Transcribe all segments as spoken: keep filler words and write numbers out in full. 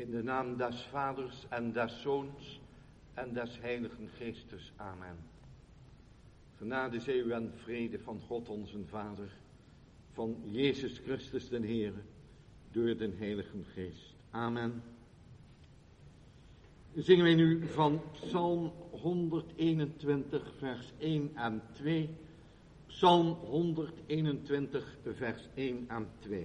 In de naam des Vaders en des Zoons en des Heiligen Geestes. Amen. Genade zij u en vrede van God onze Vader, van Jezus Christus den Heere, door den Heiligen Geest. Amen. Zingen wij nu van Psalm honderdeenentwintig vers één en twee. Psalm honderdeenentwintig vers één en twee.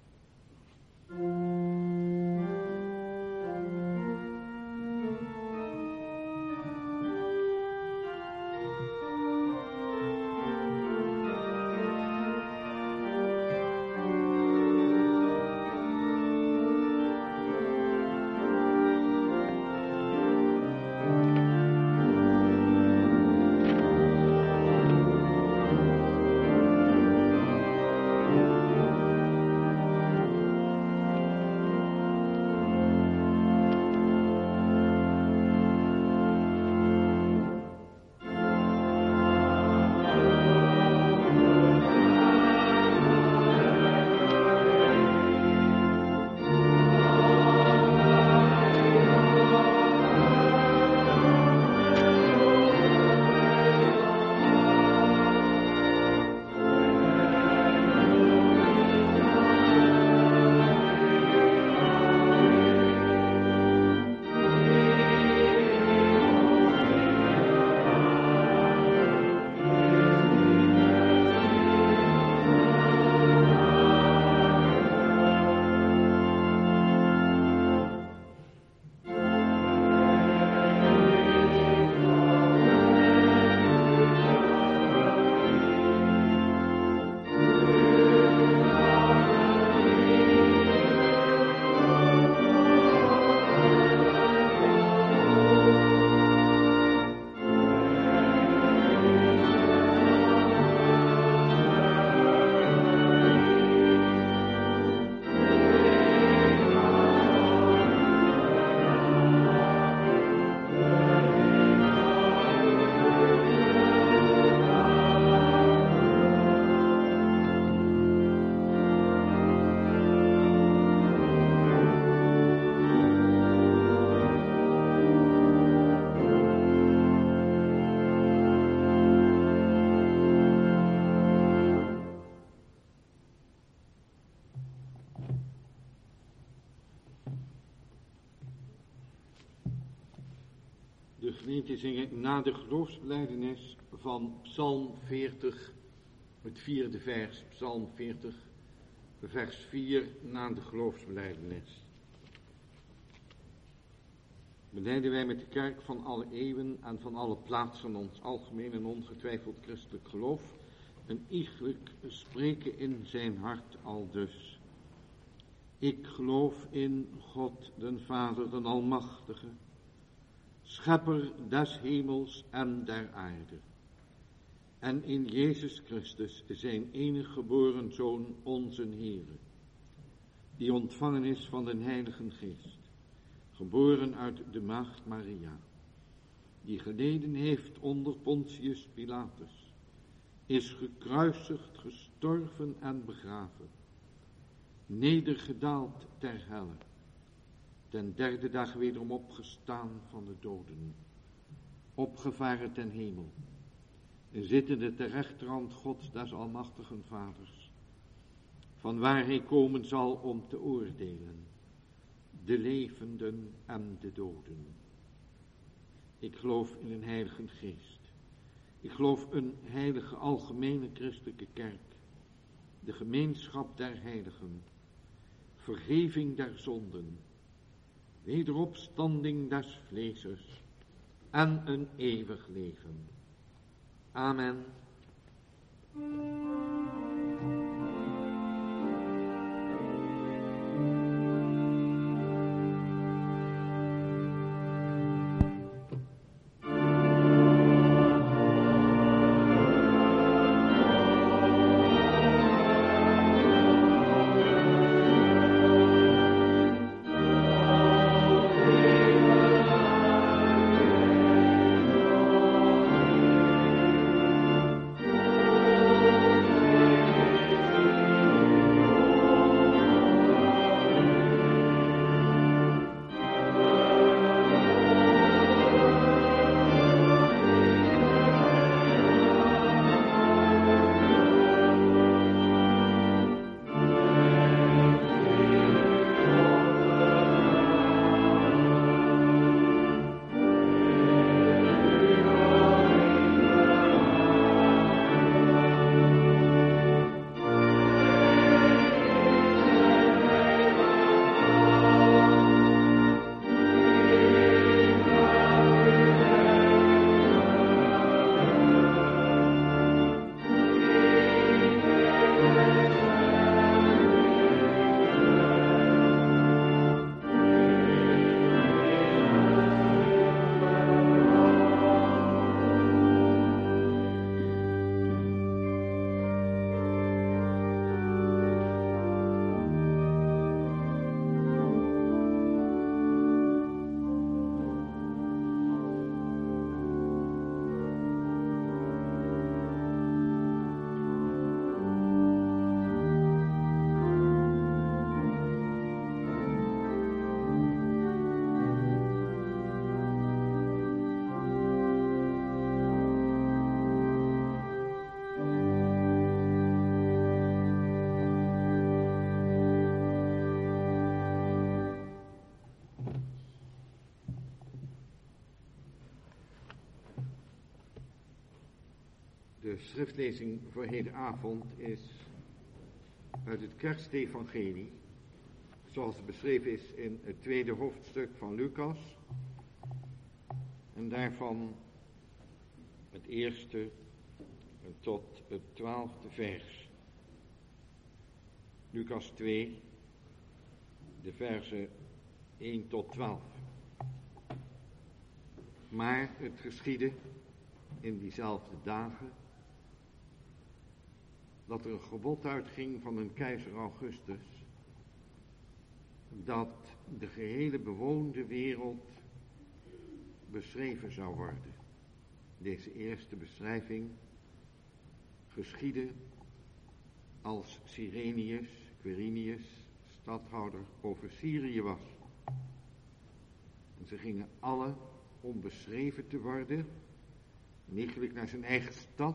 De gemeente zingen na de geloofsbelijdenis van Psalm veertig, het vierde vers, Psalm veertig, vers vier, na de geloofsbelijdenis. Belijden wij met de kerk van alle eeuwen en van alle plaatsen ons algemeen en ongetwijfeld christelijk geloof, en iegelijk spreken in zijn hart aldus. Ik geloof in God, den Vader, den Almachtige, Schepper des hemels en der aarde, en in Jezus Christus, zijn enige geboren Zoon, onze Heere, die ontvangen is van den Heiligen Geest, geboren uit de maagd Maria, die geleden heeft onder Pontius Pilatus, is gekruisigd, gestorven en begraven, nedergedaald ter helle, ten derde dag wederom opgestaan van de doden, opgevaren ten hemel, zittende ter rechterhand Gods des almachtigen Vaders, van waar hij komen zal om te oordelen, de levenden en de doden. Ik geloof in een heilige geest. Ik geloof een heilige algemene christelijke kerk, de gemeenschap der heiligen, vergeving der zonden, wederopstanding des vleeses en een eeuwig leven. Amen. De schriftlezing voor hedenavond is uit het Kerstevangelie, zoals het beschreven is in het tweede hoofdstuk van Lucas, en daarvan het eerste tot het twaalfde vers. Lucas twee, de versen één tot twaalf. Maar het geschiedde in diezelfde dagen dat er een gebod uitging van een keizer Augustus, dat de gehele bewoonde wereld beschreven zou worden. Deze eerste beschrijving geschiedde als Cyrenius, Quirinius, stadhouder over Syrië was. En ze gingen alle om beschreven te worden, niet gelijk naar zijn eigen stad,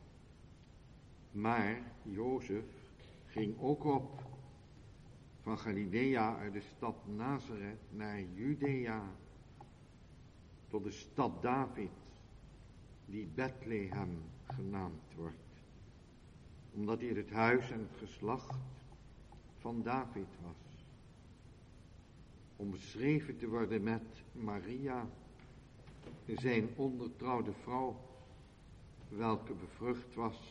maar Jozef ging ook op van Galilea uit de stad Nazareth naar Judea, tot de stad David, die Bethlehem genaamd wordt, omdat hij het huis en het geslacht van David was, om beschreven te worden met Maria, zijn ondertrouwde vrouw, welke bevrucht was.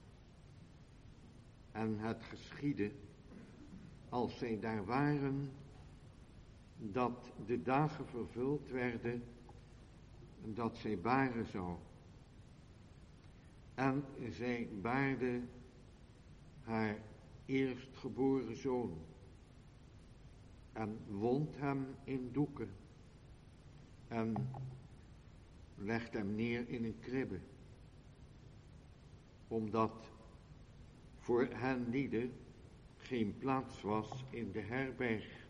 En het geschiedde, als zij daar waren, dat de dagen vervuld werden, dat zij baren zou. En zij baarde haar eerstgeboren zoon en wond hem in doeken en legde hem neer in een kribbe, omdat voor hen lieden geen plaats was in de herberg.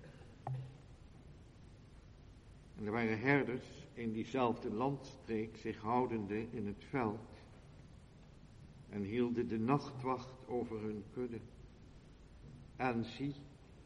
En er waren herders in diezelfde landstreek zich houdende in het veld en hielden de nachtwacht over hun kudde. En zie,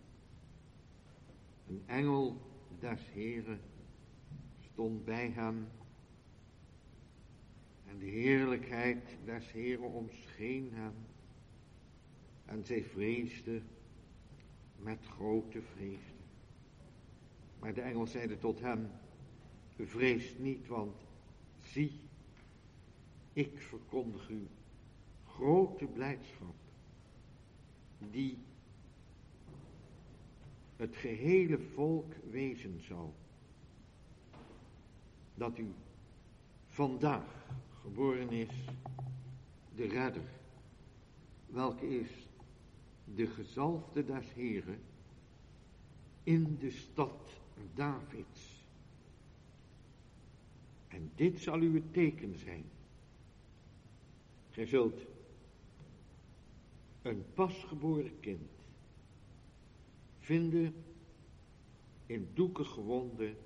een engel des Heren stond bij hen en de heerlijkheid des Heren omscheen hen. En zij vreesden met grote vreugde. Maar de engel zeide tot hem: vrees niet, want zie, ik verkondig u grote blijdschap, die het gehele volk wezen zal, dat u vandaag geboren is de redder, welke is de gezalfde des Heren in de stad Davids. En dit zal uw teken zijn. Gij zult een pasgeboren kind vinden in doeken gewonden,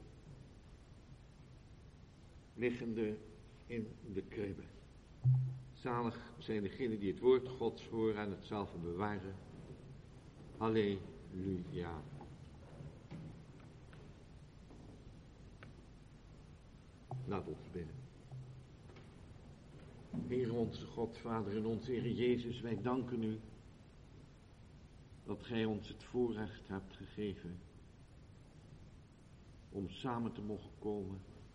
liggende in de kribbe. Zalig zijn degenen die het woord Gods horen en het zelf bewaren. Halleluja. Laat ons bidden. Heer onze God, Vader en onze Heer Jezus, wij danken u dat gij ons het voorrecht hebt gegeven om samen te mogen komen,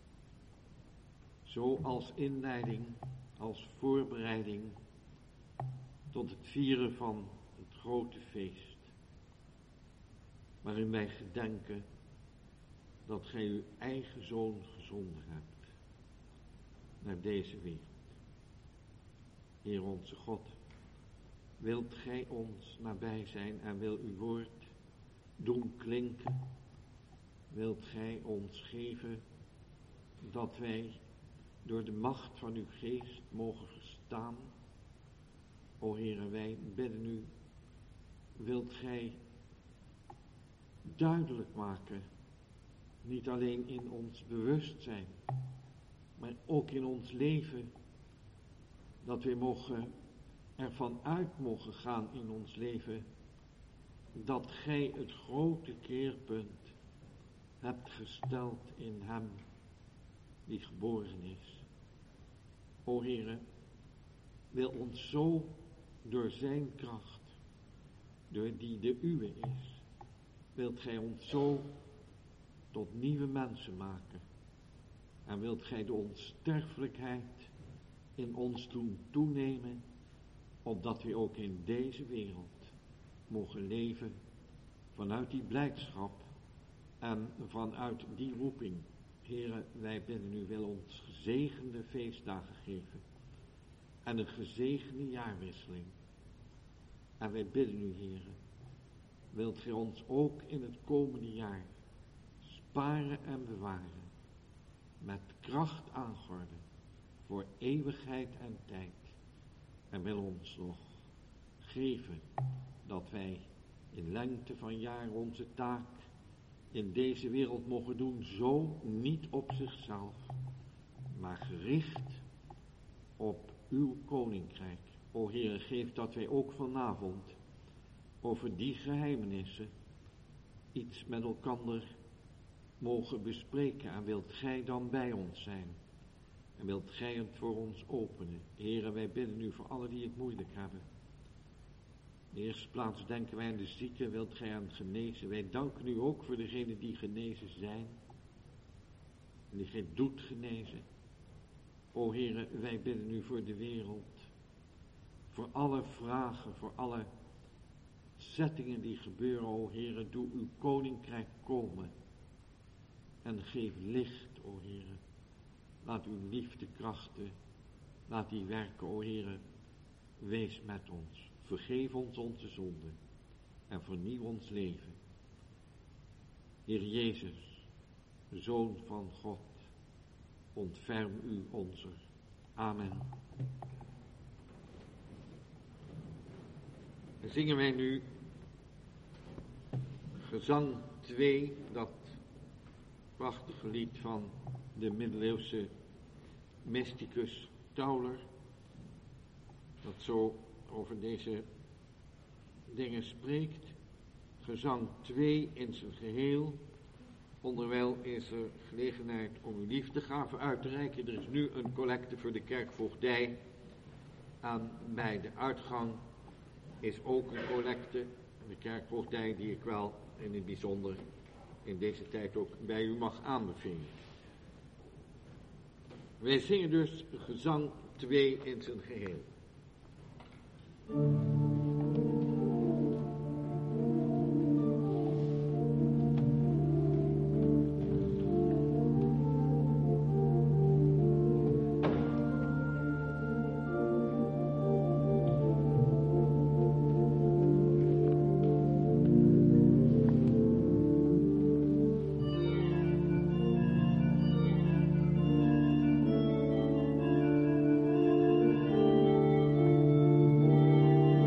zo als inleiding, als voorbereiding tot het vieren van het grote feest, waarin wij gedenken dat gij uw eigen Zoon gezonden hebt naar deze wereld. Heer onze God, wilt gij ons nabij zijn en wil uw woord doen klinken, wilt gij ons geven dat wij door de macht van uw geest mogen verstaan. O Heere, wij bidden u, wilt gij duidelijk maken, niet alleen in ons bewustzijn, maar ook in ons leven, dat we mogen ervan uit mogen gaan in ons leven, dat gij het grote keerpunt hebt gesteld in hem die geboren is. O Heere, wil ons zo door zijn kracht, door die de uwe is, wilt gij ons zo tot nieuwe mensen maken. En wilt gij de onsterfelijkheid in ons doen toenemen, opdat we ook in deze wereld mogen leven vanuit die blijdschap en vanuit die roeping. Heere, wij bidden u, wil ons gezegende feestdagen geven en een gezegende jaarwisseling. En wij bidden u, Heere, wilt gij ons ook in het komende jaar sparen en bewaren, met kracht aangorden voor eeuwigheid en tijd. En wil ons nog geven dat wij in lengte van jaar onze taak in deze wereld mogen doen, zo niet op zichzelf, maar gericht op uw koninkrijk. O Heere, geef dat wij ook vanavond over die geheimenissen iets met elkander mogen bespreken. En wilt gij dan bij ons zijn? En wilt gij het voor ons openen? Heere, wij bidden u voor allen die het moeilijk hebben. In de eerste plaats denken wij aan de zieken, wilt gij aan genezen. Wij danken u ook voor degenen die genezen zijn. En die gij doet genezen. O Heere, wij bidden u voor de wereld. Voor alle vragen, voor alle zettingen die gebeuren. O Heere, doe uw koninkrijk komen. En geef licht, o Heere. Laat uw liefdekrachten, laat die werken, o Heere. Wees met ons. Vergeef ons onze zonden. En vernieuw ons leven. Heer Jezus, Zoon van God, ontferm u onze. Amen. Dan zingen wij nu gezang twee, dat prachtige lied van de middeleeuwse mysticus Tauler, dat zo over deze dingen spreekt. Gezang twee in zijn geheel. Onderwijl is er gelegenheid om uw liefdegave uit te reiken. Er is nu een collecte voor de kerkvoogdij. Aan bij de uitgang is ook een collecte. De kerkvoogdij die ik wel in het bijzonder in deze tijd ook bij u mag aanbevelen. Wij zingen dus gezang twee in zijn geheel. Thank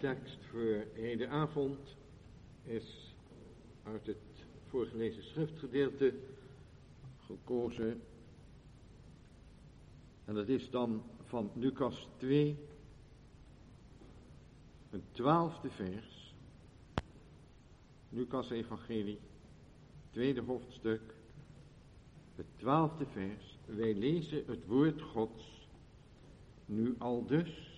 tekst voor hedenavond is uit het voorgelezen schriftgedeelte gekozen. En dat is dan van Lucas twee, een twaalfde vers. Lucas evangelie, tweede hoofdstuk, het twaalfde vers. Wij lezen het woord Gods nu al dus.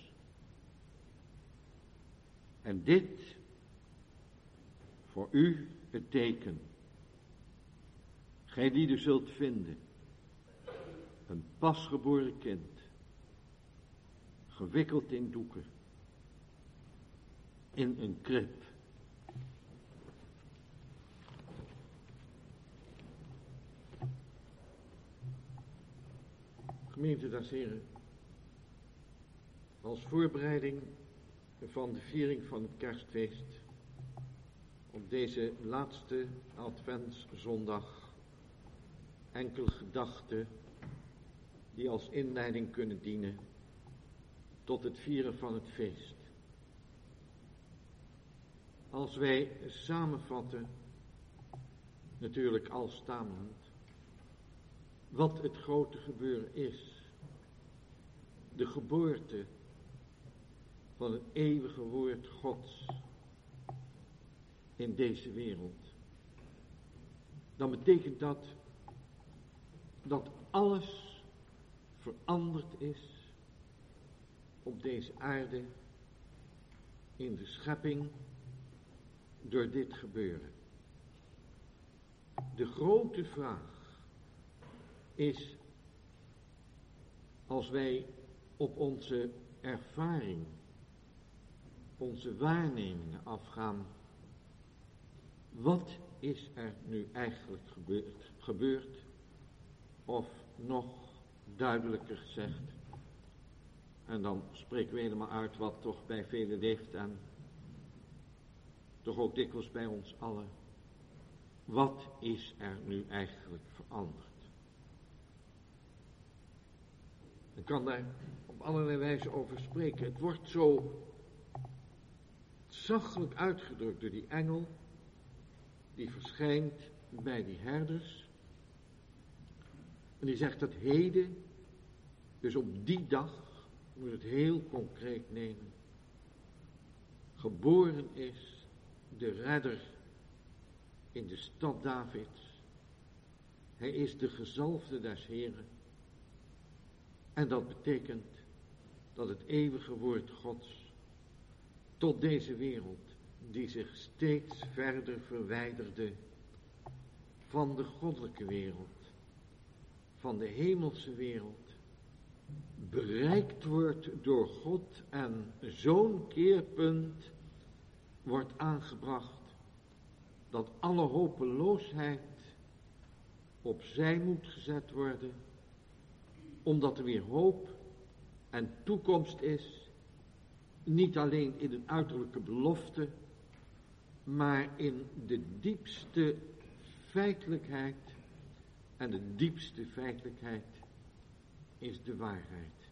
En dit voor u het teken. Gij die er zult vinden, een pasgeboren kind, gewikkeld in doeken, in een krib. Gemeente des Heren, als voorbereiding van de viering van het kerstfeest op deze laatste adventszondag enkele gedachten die als inleiding kunnen dienen tot het vieren van het feest. Als wij samenvatten, natuurlijk al stamelend, wat het grote gebeuren is, de geboorte van het eeuwige woord Gods in deze wereld, dan betekent dat dat alles veranderd is op deze aarde, in de schepping, door dit gebeuren. De grote vraag is, als wij op onze ervaring, onze waarnemingen afgaan, wat is er nu eigenlijk gebeurd, gebeurd? Of nog duidelijker gezegd, en dan spreken we helemaal uit wat toch bij velen leeft en toch ook dikwijls bij ons allen. Wat is er nu eigenlijk veranderd? Ik kan daar op allerlei wijze over spreken. Het wordt zo zachtelijk uitgedrukt door die engel die verschijnt bij die herders. En die zegt dat heden, dus op die dag, moet het heel concreet nemen, geboren is de redder in de stad Davids. Hij is de gezalfde des Heren. En dat betekent dat het eeuwige woord Gods tot deze wereld, die zich steeds verder verwijderde van de goddelijke wereld, van de hemelse wereld, bereikt wordt door God en zo'n keerpunt wordt aangebracht dat alle hopeloosheid opzij moet gezet worden, omdat er weer hoop en toekomst is, niet alleen in een uiterlijke belofte, maar in de diepste feitelijkheid. En de diepste feitelijkheid is de waarheid.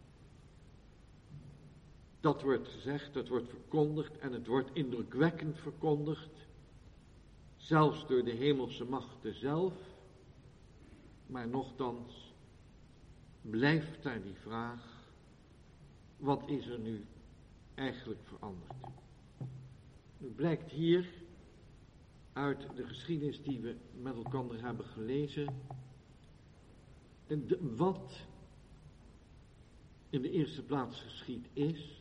Dat wordt gezegd, dat wordt verkondigd en het wordt indrukwekkend verkondigd, zelfs door de hemelse machten zelf, maar nochtans blijft daar die vraag, wat is er nu eigenlijk veranderd? Nu blijkt hier uit de geschiedenis die we met elkaar hebben gelezen, de, wat in de eerste plaats geschied is,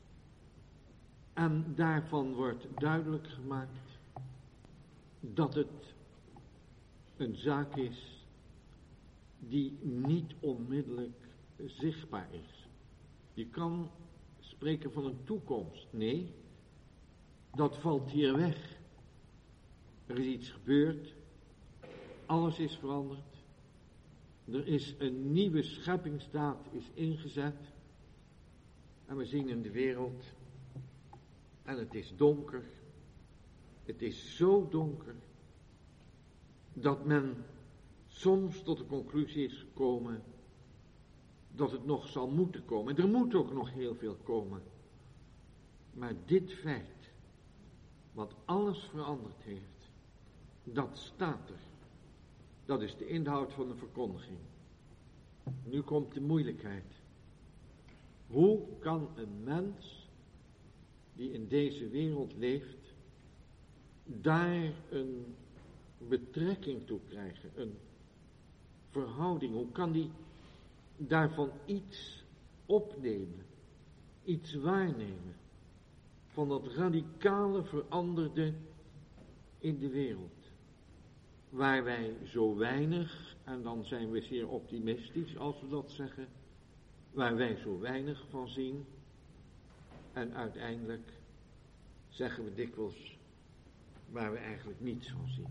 en daarvan wordt duidelijk gemaakt dat het een zaak is die niet onmiddellijk zichtbaar is. Je kan spreken van een toekomst. Nee, dat valt hier weg. Er is iets gebeurd. Alles is veranderd. Er is een nieuwe scheppingsdaad is ingezet. En we zien in de wereld. En het is donker. Het is zo donker. Dat men soms tot de conclusie is gekomen dat het nog zal moeten komen. En er moet ook nog heel veel komen. Maar dit feit, wat alles veranderd heeft, dat staat er. Dat is de inhoud van de verkondiging. Nu komt de moeilijkheid. Hoe kan een mens die in deze wereld leeft, daar een betrekking toe krijgen, een verhouding? Hoe kan die daarvan iets opnemen, iets waarnemen, van dat radicale veranderde in de wereld, waar wij zo weinig, en dan zijn we zeer optimistisch als we dat zeggen, waar wij zo weinig van zien, en uiteindelijk zeggen we dikwijls waar we eigenlijk niets van zien.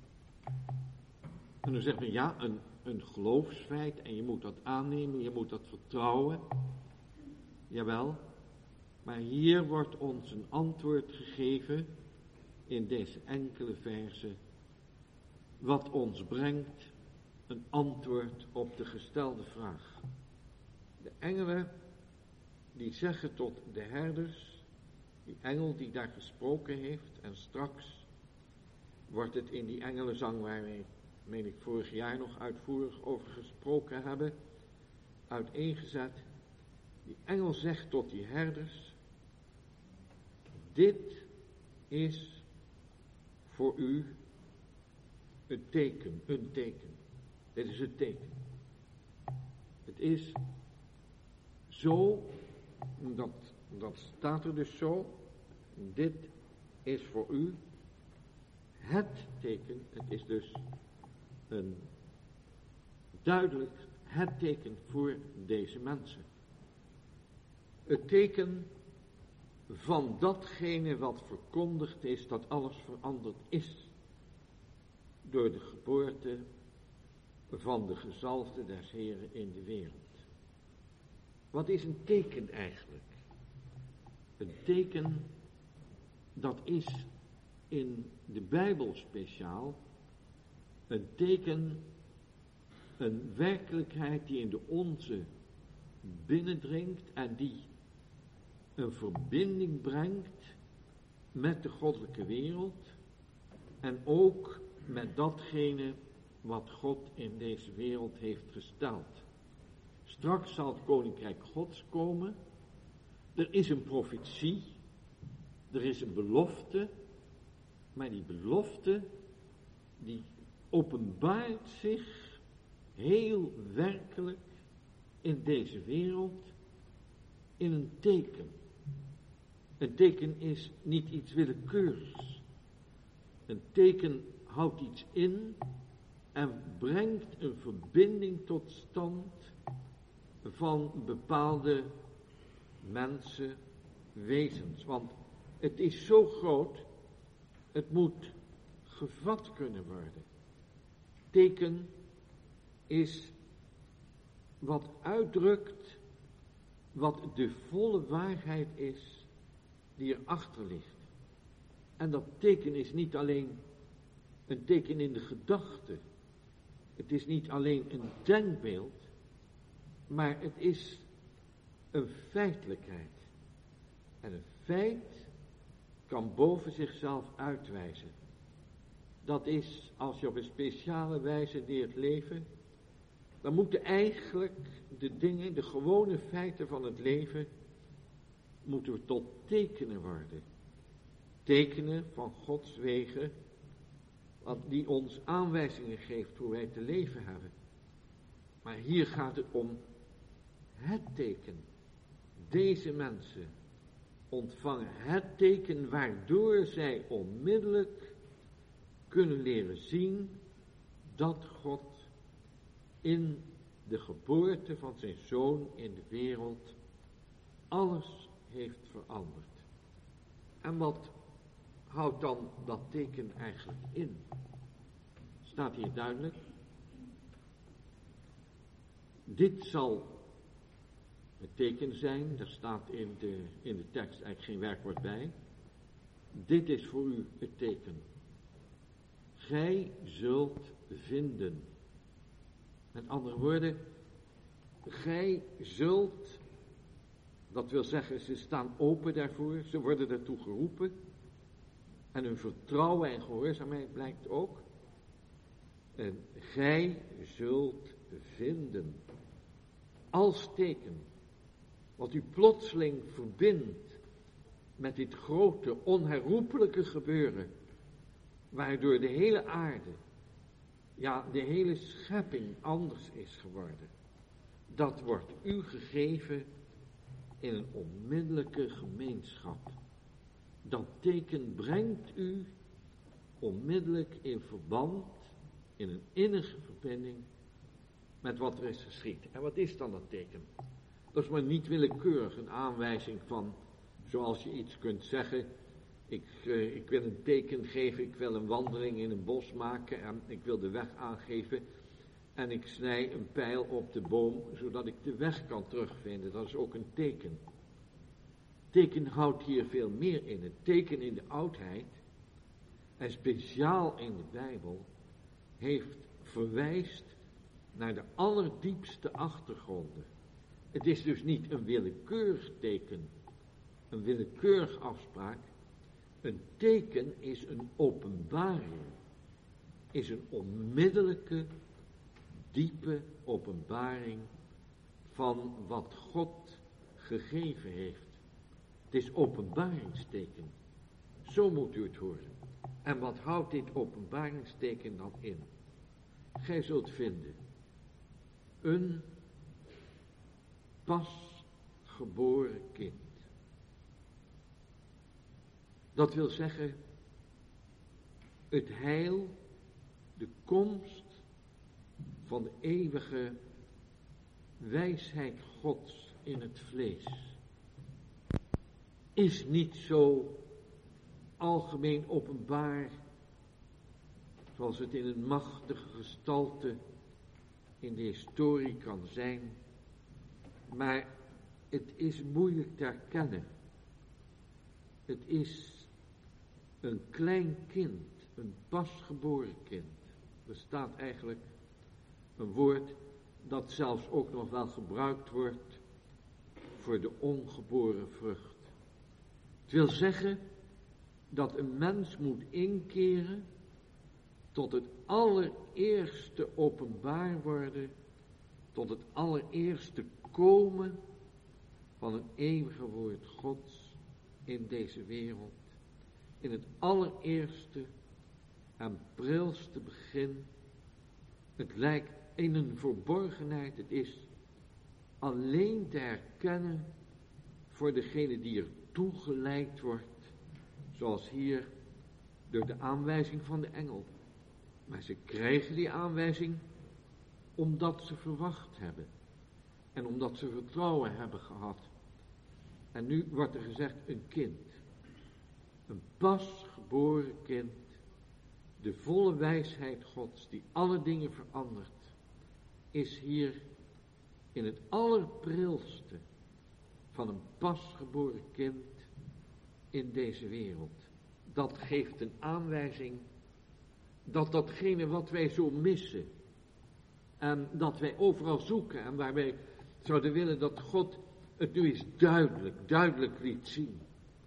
En dan zegt men ja, een, een geloofsfeit, en je moet dat aannemen, je moet dat vertrouwen. Jawel, maar hier wordt ons een antwoord gegeven in deze enkele verzen, wat ons brengt een antwoord op de gestelde vraag. De engelen die zeggen tot de herders, die engel die daar gesproken heeft, en straks wordt het in die engelenzang waar wij, meen ik, vorig jaar nog uitvoerig over gesproken hebben, uiteengezet. Die engel zegt tot die herders, dit is voor u een teken, een teken. Dit is het teken. Het is zo, dat, dat staat er dus zo, dit is voor u het teken. Het is dus een duidelijk het teken voor deze mensen. Het teken van datgene wat verkondigd is, dat alles veranderd is door de geboorte van de gezalfde des Heren in de wereld. Wat is een teken eigenlijk? Een teken, dat is in de Bijbel speciaal een teken, een werkelijkheid die in de onze binnendringt en die een verbinding brengt met de goddelijke wereld en ook met datgene wat God in deze wereld heeft gesteld. Straks zal het koninkrijk Gods komen. Er is een profetie, er is een belofte, maar die belofte die openbaart zich heel werkelijk in deze wereld in een teken. Een teken is niet iets willekeurigs. Een teken houdt iets in en brengt een verbinding tot stand van bepaalde mensen, wezens. Want het is zo groot, het moet gevat kunnen worden. Teken is wat uitdrukt wat de volle waarheid is die erachter ligt. En dat teken is niet alleen een teken in de gedachte. Het is niet alleen een denkbeeld, maar het is een feitelijkheid. En een feit kan boven zichzelf uitwijzen. Dat is, als je op een speciale wijze leert leven, dan moeten eigenlijk de dingen, de gewone feiten van het leven, moeten we tot tekenen worden. Tekenen van Gods wegen, wat die ons aanwijzingen geeft hoe wij te leven hebben. Maar hier gaat het om het teken. Deze mensen ontvangen het teken waardoor zij onmiddellijk kunnen leren zien dat God in de geboorte van zijn zoon in de wereld alles heeft veranderd. En wat houdt dan dat teken eigenlijk in? Staat hier duidelijk. Dit zal het teken zijn, daar staat in de, in de tekst eigenlijk geen werkwoord bij. Dit is voor u het teken. Gij zult vinden. Met andere woorden, gij zult, Dat wil zeggen, ze staan open daarvoor, ze worden daartoe geroepen. En hun vertrouwen en gehoorzaamheid blijkt ook. En gij zult vinden, als teken, wat u plotseling verbindt met dit grote, onherroepelijke gebeuren, waardoor de hele aarde, ja, de hele schepping anders is geworden. Dat wordt u gegeven in een onmiddellijke gemeenschap. Dat teken brengt u onmiddellijk in verband, in een innige verbinding met wat er is geschied. En wat is dan dat teken? Dat is maar niet willekeurig een aanwijzing van, zoals je iets kunt zeggen, ik, uh, ik wil een teken geven, ik wil een wandeling in een bos maken en ik wil de weg aangeven en ik snij een pijl op de boom, zodat ik de weg kan terugvinden. Dat is ook een teken. Teken houdt hier veel meer in. Het teken in de oudheid, en speciaal in de Bijbel, heeft verwijst naar de allerdiepste achtergronden. Het is dus niet een willekeurig teken, een willekeurig afspraak. Een teken is een openbaring, is een onmiddellijke, diepe openbaring van wat God gegeven heeft. Het is openbaringsteken. Zo moet u het horen. En wat houdt dit openbaringsteken dan in? Gij zult vinden een pas geboren kind. Dat wil zeggen, het heil, de komst van de eeuwige wijsheid Gods in het vlees, is niet zo algemeen openbaar, zoals het in een machtige gestalte in de historie kan zijn, maar het is moeilijk te herkennen. Het is een klein kind, een pasgeboren kind. Er staat eigenlijk een woord dat zelfs ook nog wel gebruikt wordt voor de ongeboren vrucht. Het wil zeggen dat een mens moet inkeren tot het allereerste openbaar worden, tot het allereerste komen van een eeuwige woord Gods in deze wereld. In het allereerste en prilste begin. Het lijkt in een verborgenheid, het is alleen te herkennen voor degene die er toegeleid wordt, zoals hier door de aanwijzing van de engel. Maar ze krijgen die aanwijzing omdat ze verwacht hebben en omdat ze vertrouwen hebben gehad. En nu wordt er gezegd een kind, een pasgeboren kind, de volle wijsheid Gods die alle dingen verandert, is hier in het allerprilste van een pasgeboren kind in deze wereld. Dat geeft een aanwijzing dat datgene wat wij zo missen en dat wij overal zoeken en waar wij zouden willen dat God het nu eens duidelijk, duidelijk liet zien,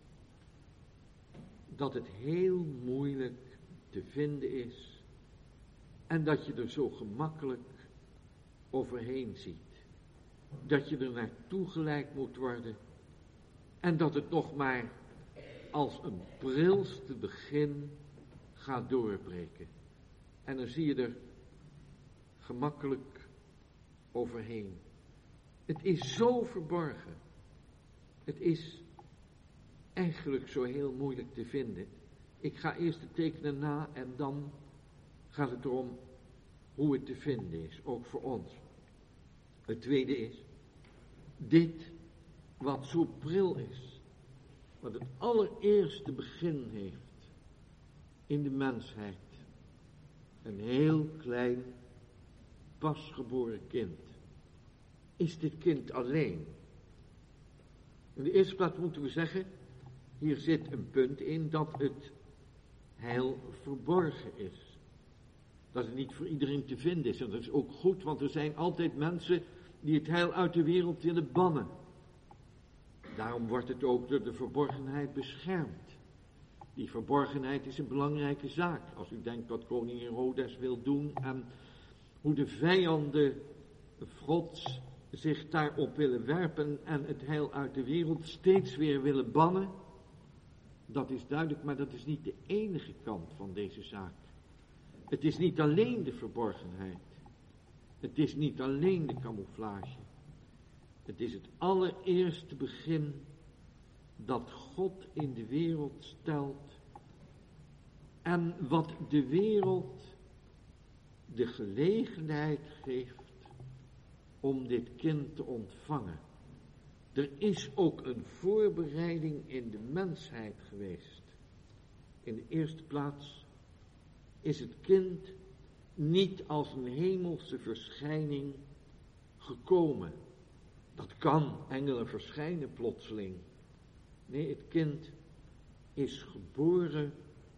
dat het heel moeilijk te vinden is en dat je er zo gemakkelijk overheen ziet. Dat je er naartoe geleid moet worden en dat het nog maar als een prilste begin gaat doorbreken. En dan zie je er gemakkelijk overheen. Het is zo verborgen. Het is eigenlijk zo heel moeilijk te vinden. Ik ga eerst de tekenen na en dan gaat het erom hoe het te vinden is, ook voor ons. Het tweede is, dit wat zo pril is, wat het allereerste begin heeft in de mensheid, een heel klein, pasgeboren kind. Is dit kind alleen? In de eerste plaats moeten we zeggen, hier zit een punt in dat het heil verborgen is. Dat het niet voor iedereen te vinden is. En dat is ook goed, want er zijn altijd mensen die het heil uit de wereld willen bannen. Daarom wordt het ook door de verborgenheid beschermd. Die verborgenheid is een belangrijke zaak. Als u denkt wat koning Herodes wil doen en hoe de vijanden Gods zich daarop willen werpen en het heil uit de wereld steeds weer willen bannen. Dat is duidelijk, maar dat is niet de enige kant van deze zaak. Het is niet alleen de verborgenheid. Het is niet alleen de camouflage. Het is het allereerste begin dat God in de wereld stelt en wat de wereld de gelegenheid geeft om dit kind te ontvangen. Er is ook een voorbereiding in de mensheid geweest. In de eerste plaats is het kind niet als een hemelse verschijning gekomen. Dat kan, engelen verschijnen plotseling. Nee, het kind is geboren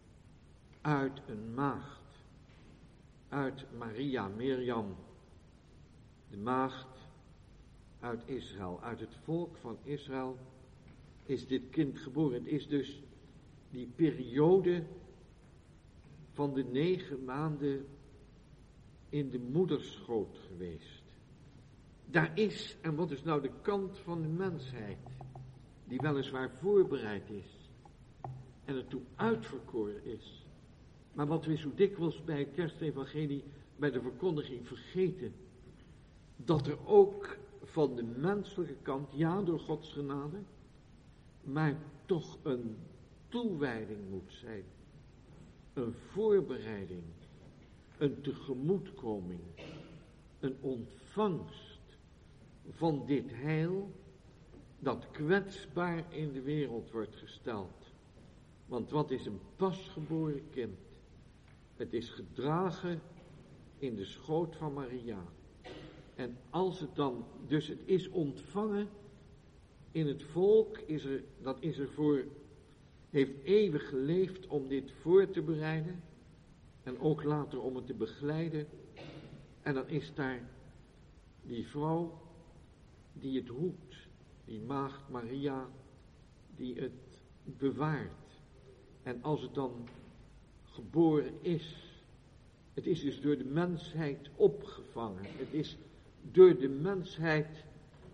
uit een maagd. Uit Maria, Mirjam, de maagd uit Israël. Uit het volk van Israël is dit kind geboren. Het is dus die periode van de negen maanden in de moederschoot geweest. Daar is, en wat is nou de kant van de mensheid, die weliswaar voorbereid is en ertoe uitverkoren is, maar wat we zo dikwijls bij het kerstevangelie, bij de verkondiging vergeten, dat er ook van de menselijke kant, ja door Gods genade, maar toch een toewijding moet zijn, een voorbereiding, een tegemoetkoming, een ontvangst van dit heil dat kwetsbaar in de wereld wordt gesteld. Want wat is een pasgeboren kind? Het is gedragen in de schoot van Maria. En als het dan, dus het is ontvangen in het volk, is er, dat is er voor, heeft eeuwig geleefd om dit voor te bereiden. En ook later om het te begeleiden. En dan is daar die vrouw die het hoedt, die maagd Maria, die het bewaart. En als het dan geboren is, het is dus door de mensheid opgevangen. Het is door de mensheid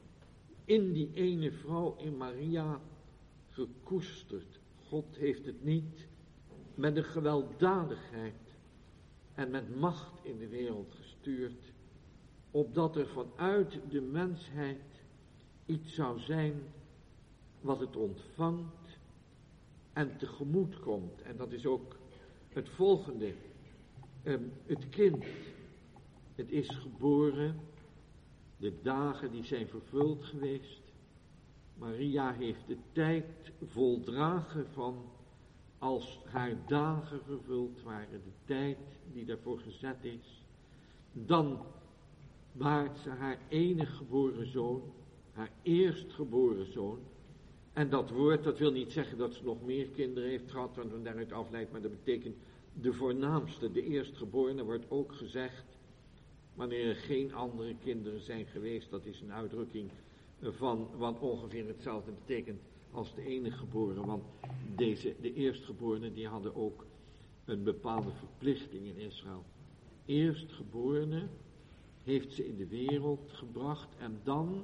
in die ene vrouw, in Maria, gekoesterd. God heeft het niet met een gewelddadigheid en met macht in de wereld gestuurd, opdat er vanuit de mensheid iets zou zijn wat het ontvangt en tegemoet komt. En dat is ook het volgende. Um, het kind, het is geboren, de dagen die zijn vervuld geweest. Maria heeft de tijd voldragen van als haar dagen vervuld waren, de tijd die daarvoor gezet is. Dan baart ze haar enige geboren zoon, haar eerstgeboren zoon. En dat woord, dat wil niet zeggen dat ze nog meer kinderen heeft gehad, want men daaruit afleidt, maar dat betekent de voornaamste, de eerstgeborene, wordt ook gezegd wanneer er geen andere kinderen zijn geweest. Dat is een uitdrukking van wat ongeveer hetzelfde betekent als de enige geboren, want deze, de eerstgeborenen, die hadden ook een bepaalde verplichting in Israël. Eerstgeborene heeft ze in de wereld gebracht en dan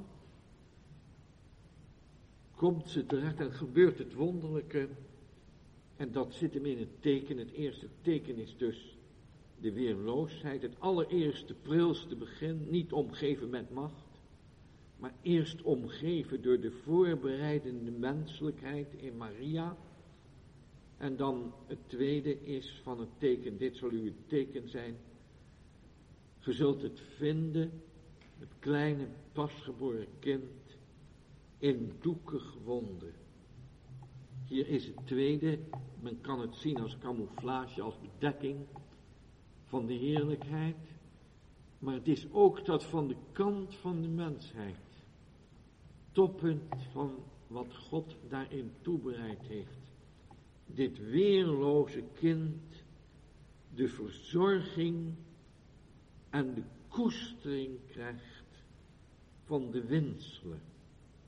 komt ze terecht en gebeurt het wonderlijke. En dat zit hem in het teken. Het eerste teken is dus de weerloosheid. Het allereerste prilste begin. Niet omgeven met macht. Maar eerst omgeven door de voorbereidende menselijkheid in Maria. En dan het tweede is van het teken. Dit zal u het teken zijn. Je zult het vinden. Het kleine pasgeboren kind. In doeken gewonden. Hier is het tweede, men kan het zien als camouflage, als bedekking van de heerlijkheid. Maar het is ook dat van de kant van de mensheid. Toppunt van wat God daarin toebereid heeft. Dit weerloze kind, de verzorging en de koestering krijgt van de windselen.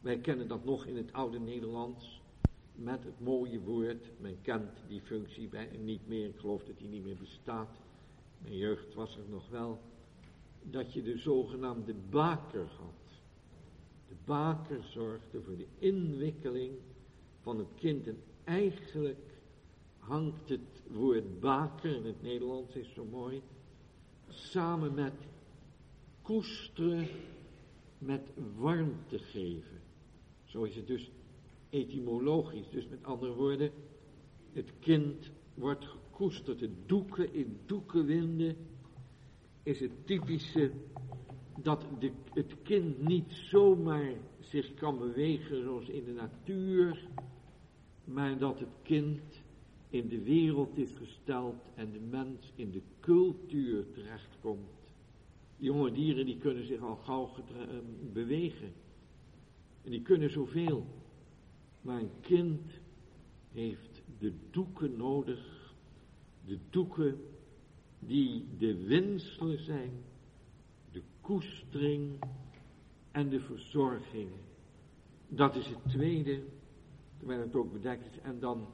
Wij kennen dat nog in het oude Nederlands, met het mooie woord, men kent die functie bij, niet meer, ik geloof dat die niet meer bestaat, mijn jeugd was er nog wel, dat je de zogenaamde baker had. De baker zorgde voor de inwikkeling van het kind en eigenlijk hangt het woord baker, in het Nederlands is zo mooi, samen met koesteren, met warmte geven. Zo is het dus etymologisch, dus met andere woorden, het kind wordt gekoesterd. Het doeken in doeken winden is het typische dat de, het kind niet zomaar zich kan bewegen zoals in de natuur, maar dat het kind in de wereld is gesteld en de mens in de cultuur terechtkomt. Jonge dieren die kunnen zich al gauw getra- bewegen en die kunnen zoveel, maar een kind heeft de doeken nodig, de doeken die de winselen zijn, de koestering en de verzorging. Dat is het tweede, terwijl het ook bedekt is. En dan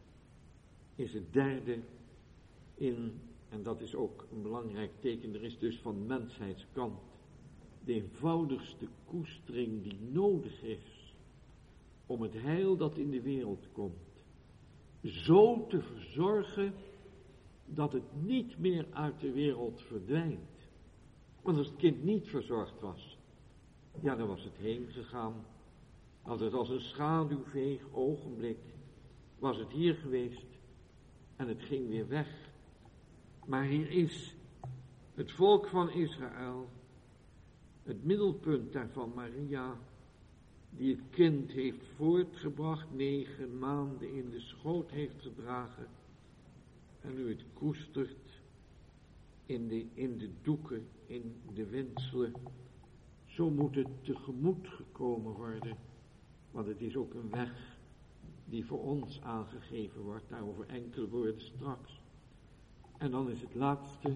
is het derde in, en dat is ook een belangrijk teken, er is dus van menshheidskant de eenvoudigste koestering die nodig is om het heil dat in de wereld komt zo te verzorgen dat het niet meer uit de wereld verdwijnt. Want als het kind niet verzorgd was, ja, dan was het heen gegaan. Als het als een schaduwveeg ogenblik was het hier geweest en het ging weer weg. Maar hier is het volk van Israël, het middelpunt daarvan, Maria, die het kind heeft voortgebracht, negen maanden in de schoot heeft gedragen en nu het koestert in de, in de doeken, in de winselen. Zo moet het tegemoet gekomen worden, want het is ook een weg die voor ons aangegeven wordt, daarover enkele woorden straks. En dan is het laatste,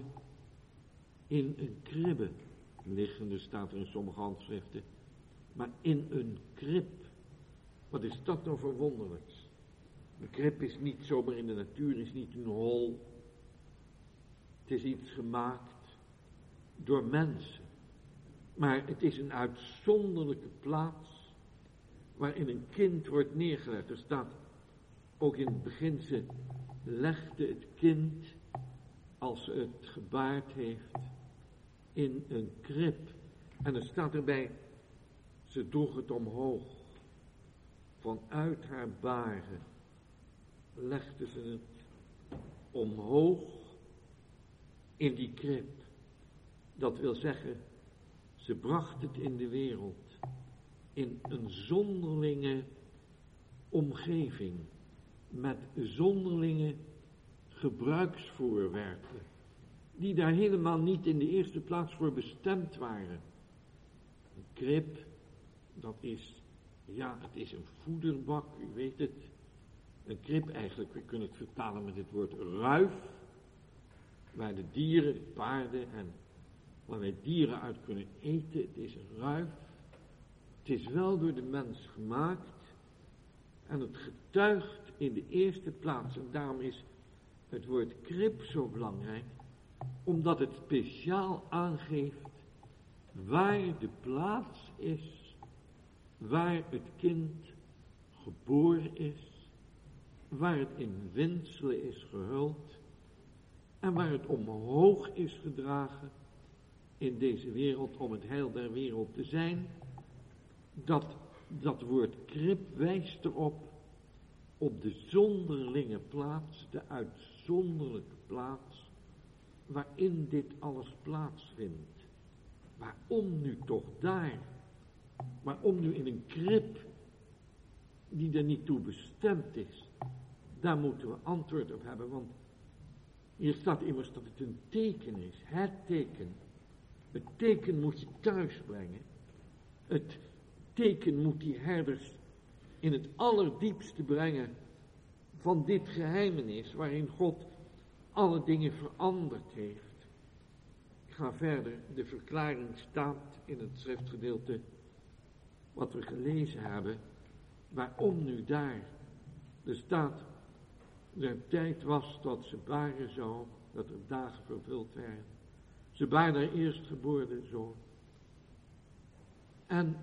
in een kribbe liggende, staat er in sommige handschriften, maar in een krib. Wat is dat nou voor wonderlijks? Een krib is niet zomaar in de natuur, is niet een hol. Het is iets gemaakt door mensen. Maar het is een uitzonderlijke plaats waarin een kind wordt neergelegd. Er staat ook in het begin, ze legde het kind, als ze het gebaard heeft, in een krib. En er staat erbij, ze droeg het omhoog. Vanuit haar baren legde ze het omhoog in die krib. Dat wil zeggen, ze bracht het in de wereld in een zonderlinge omgeving met zonderlinge gebruiksvoorwerpen die daar helemaal niet in de eerste plaats voor bestemd waren. Een krib, dat is, ja, het is een voederbak, u weet het. Een krib eigenlijk, we kunnen het vertalen met het woord ruif, waar de dieren, de paarden en waar wij dieren uit kunnen eten. Het is een ruif. Het is wel door de mens gemaakt en het getuigt in de eerste plaats, en daarom is het woord krib zo belangrijk, omdat het speciaal aangeeft waar de plaats is, waar het kind geboren is, waar het in winselen is gehuld en waar het omhoog is gedragen in deze wereld om het heil der wereld te zijn. Dat, dat woord krib wijst erop, op de zonderlinge plaats, de uitzonderlijke plaats, waarin dit alles plaatsvindt. Waarom nu toch daar? Waarom nu in een krib die er niet toe bestemd is? Daar moeten we antwoord op hebben, want hier staat immers dat het een teken is, het teken. Het teken moet je thuis brengen. Het teken moet die herders in het allerdiepste brengen van dit geheimenis waarin God alle dingen veranderd heeft. Ik ga verder. De verklaring staat in het schriftgedeelte wat we gelezen hebben, waarom nu daar? Er staat, er tijd was dat ze baren zou, dat er dagen vervuld werden. Ze baarde haar eerstgeboren zoon. En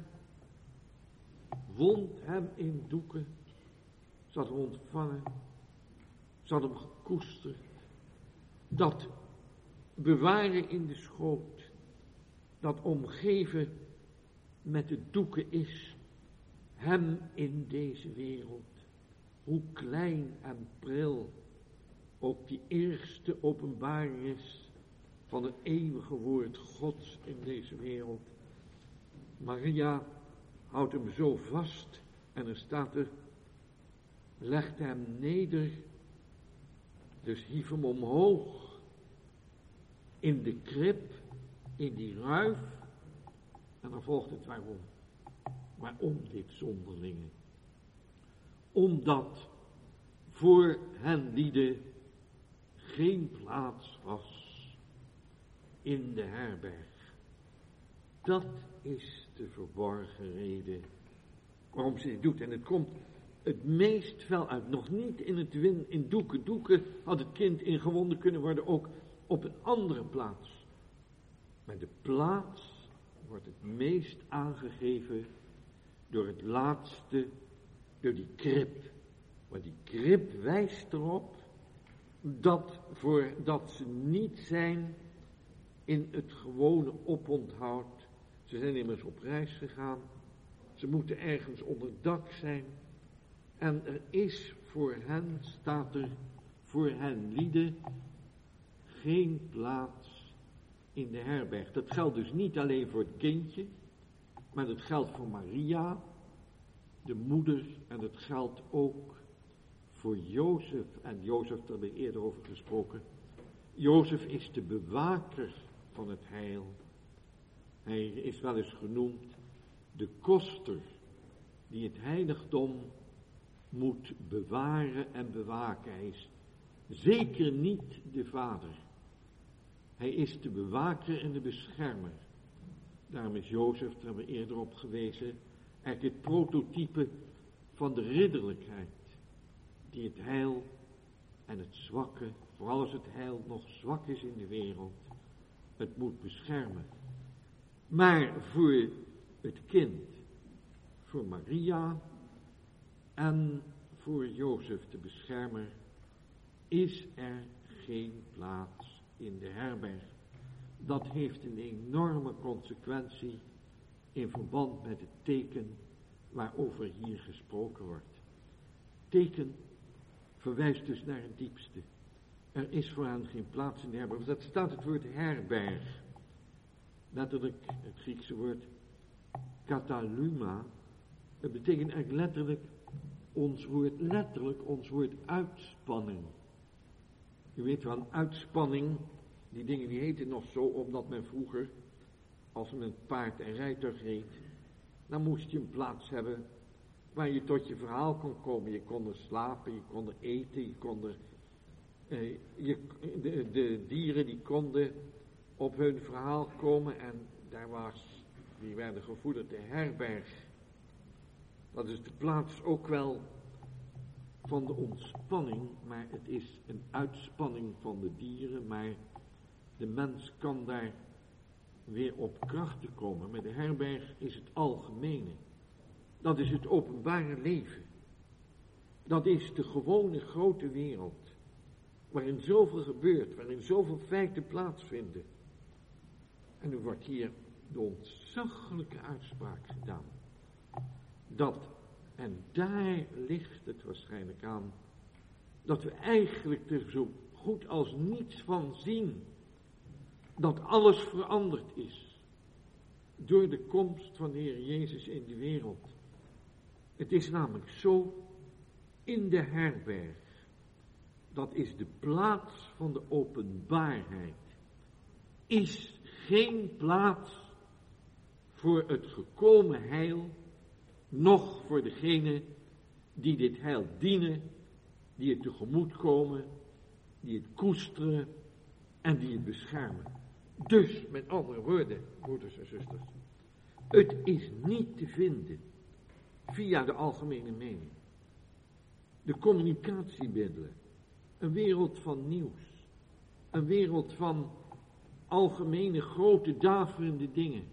wond hem in doeken. Ze had hem ontvangen. Ze had hem gekoesterd. Dat bewaren in de schoot. Dat omgeven met de doeken is. Hem in deze wereld. Hoe klein en pril ook die eerste openbaring is van het eeuwige woord Gods in deze wereld. Maria houdt hem zo vast en er staat er, legt hem neder, dus hief hem omhoog in de krib, in die ruif, en dan volgt het waarom. Waarom dit zonderlinge? Omdat voor hen lieden geen plaats was in de herberg. Dat is de verborgen reden waarom ze dit doet. En het komt het meest fel uit. Nog niet in het win, in doeken. Doeken had het kind ingewonden kunnen worden, ook op een andere plaats. Maar de plaats wordt het meest aangegeven door het laatste, door die krib. Maar die krib wijst erop dat, voor, dat ze niet zijn in het gewone oponthoud. Ze zijn immers op reis gegaan. Ze moeten ergens onder dak zijn. En er is voor hen, staat er, voor hen lieden geen plaats in de herberg. Dat geldt dus niet alleen voor het kindje, maar dat geldt voor Maria, de moeder, en het geldt ook voor Jozef. En Jozef, daar hebben we eerder over gesproken. Jozef is de bewaker van het heil. Hij is wel eens genoemd de koster die het heiligdom moet bewaren en bewaken. Hij is zeker niet de vader. Hij is de bewaker en de beschermer. Daarom is Jozef, daar hebben we eerder op gewezen, eigenlijk het prototype van de ridderlijkheid, die het heil en het zwakke, vooral als het heil nog zwak is in de wereld, het moet beschermen. Maar voor het kind, voor Maria en voor Jozef de beschermer, is er geen plaats in de herberg. Dat heeft een enorme consequentie in verband met het teken waarover hier gesproken wordt. Teken verwijst dus naar het diepste. Er is voor hen geen plaats in de herberg. Dat staat het woord herberg. Letterlijk het Griekse woord kataluma. Het betekent eigenlijk letterlijk ons woord, letterlijk ons woord uitspanning. U weet wel, een uitspanning, die dingen die heten nog zo, omdat men vroeger, als men met paard en rijtuig reed, dan moest je een plaats hebben waar je tot je verhaal kon komen. Je kon er slapen, je kon er eten, je kon er, eh, je, de, de dieren die konden op hun verhaal komen en daar was, die werden gevoederd, de herberg. Dat is de plaats ook wel van de ontspanning, maar het is een uitspanning van de dieren, maar de mens kan daar weer op krachten komen. Maar de herberg is het algemene. Dat is het openbare leven. Dat is de gewone grote wereld, waarin zoveel gebeurt, waarin zoveel feiten plaatsvinden. En er wordt hier de ontzaglijke uitspraak gedaan, dat, en daar ligt het waarschijnlijk aan, dat we eigenlijk er zo goed als niets van zien, dat alles veranderd is door de komst van de Heer Jezus in de wereld. Het is namelijk zo, in de herberg, dat is de plaats van de openbaarheid, is geen plaats voor het gekomen heil, noch voor degene die dit heil dienen, die het tegemoet komen, die het koesteren en die het beschermen. Dus, met andere woorden, broeders en zusters, Het is niet te vinden via de algemene mening. De communicatiemiddelen, een wereld van nieuws, een wereld van algemene grote daverende dingen.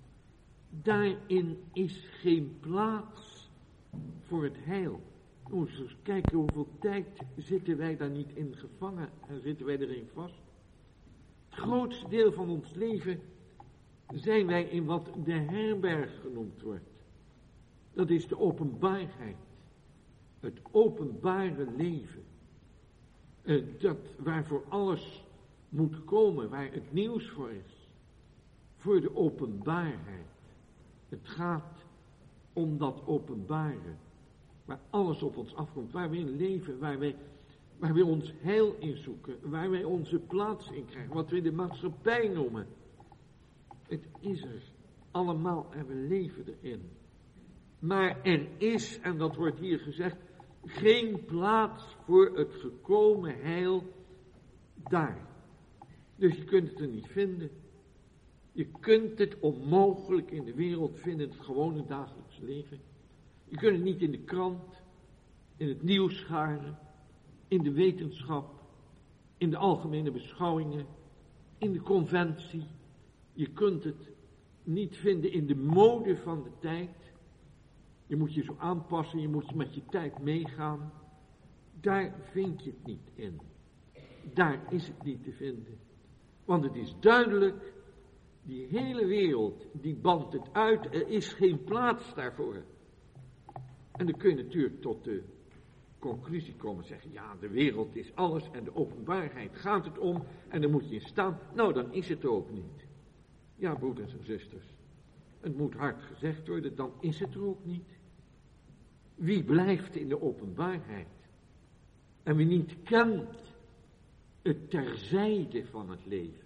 Daarin is geen plaats voor het heil. We moeten eens kijken hoeveel tijd zitten wij daar niet in gevangen en zitten wij erin vast. Het grootste deel van ons leven zijn wij in wat de herberg genoemd wordt. Dat is de openbaarheid. Het openbare leven. Uh, dat waarvoor alles moet komen, waar het nieuws voor is. Voor de openbaarheid. Het gaat om dat openbare. Waar alles op ons afkomt, waar we in leven, waar wij, waar we ons heil in zoeken, waar wij onze plaats in krijgen, wat we de maatschappij noemen. Het is er allemaal en we leven erin. Maar er is, en dat wordt hier gezegd, geen plaats voor het gekomen heil daar. Dus je kunt het er niet vinden. Je kunt het onmogelijk in de wereld vinden, in het gewone dagelijks leven. Je kunt het niet in de krant, in het nieuws scharen, in de wetenschap, in de algemene beschouwingen, in de conventie. Je kunt het niet vinden in de mode van de tijd. Je moet je zo aanpassen, je moet met je tijd meegaan. Daar vind je het niet in. Daar is het niet te vinden. Want het is duidelijk, die hele wereld, die bandt het uit, er is geen plaats daarvoor. En dan kun je natuurlijk tot de conclusie komen, zeggen, ja, de wereld is alles en de openbaarheid gaat het om en daar moet je in staan. Nou, dan is het ook niet. Ja, broeders en zusters, het moet hard gezegd worden, dan is het er ook niet. Wie blijft in de openbaarheid en wie niet kent het terzijde van het leven,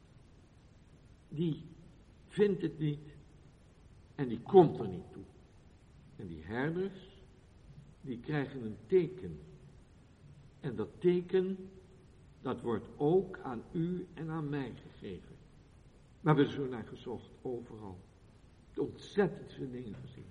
die vindt het niet en die komt er niet toe. En die herders, die krijgen een teken. En dat teken, dat wordt ook aan u en aan mij gegeven. We hebben er zo naar gezocht, overal. De ontzettendste dingen gezien.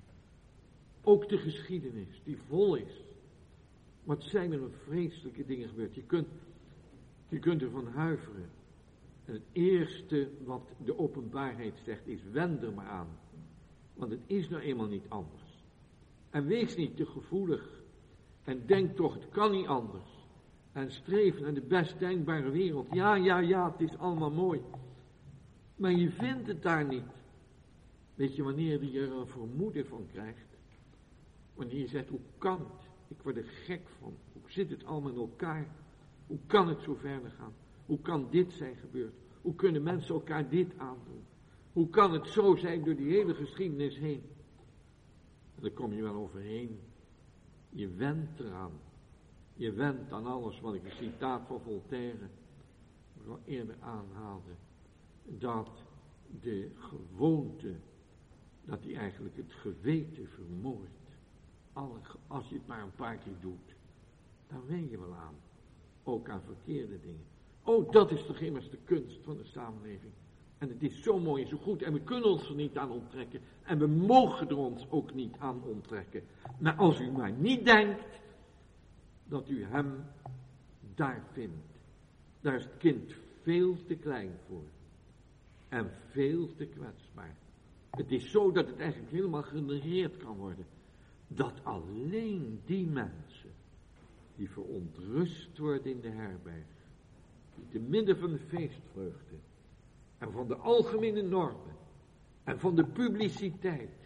Ook de geschiedenis, die vol is. Wat zijn er een vreselijke dingen gebeurd. Je kunt, je kunt ervan huiveren. En het eerste wat de openbaarheid zegt is, wend er maar aan. Want het is nou eenmaal niet anders. En wees niet te gevoelig. En denk toch, het kan niet anders. En streef naar de best denkbare wereld. Ja, ja, ja, het is allemaal mooi. Maar je vindt het daar niet. Weet je wanneer je er een vermoeden van krijgt? Wanneer je zegt, hoe kan het? Ik word er gek van. Hoe zit het allemaal in elkaar? Hoe kan het zo verder gaan? Hoe kan dit zijn gebeurd? Hoe kunnen mensen elkaar dit aandoen? Hoe kan het zo zijn door die hele geschiedenis heen? En daar kom je wel overheen. Je went eraan. Je went aan alles wat ik een citaat van Voltaire al eerder aanhaalde. Dat de gewoonte, dat die eigenlijk het geweten vermoordt. Alle, als je het maar een paar keer doet, dan wen je wel aan. Ook aan verkeerde dingen. Oh, dat is toch immers de kunst van de samenleving. En het is zo mooi en zo goed en we kunnen ons er niet aan onttrekken. En we mogen er ons ook niet aan onttrekken. Maar als u maar niet denkt dat u hem daar vindt. Daar is het kind veel te klein voor. En veel te kwetsbaar. Het is zo dat het eigenlijk helemaal genegeerd kan worden. Dat alleen die mensen die verontrust worden in de herberg, die te midden van de feestvreugde en van de algemene normen en van de publiciteit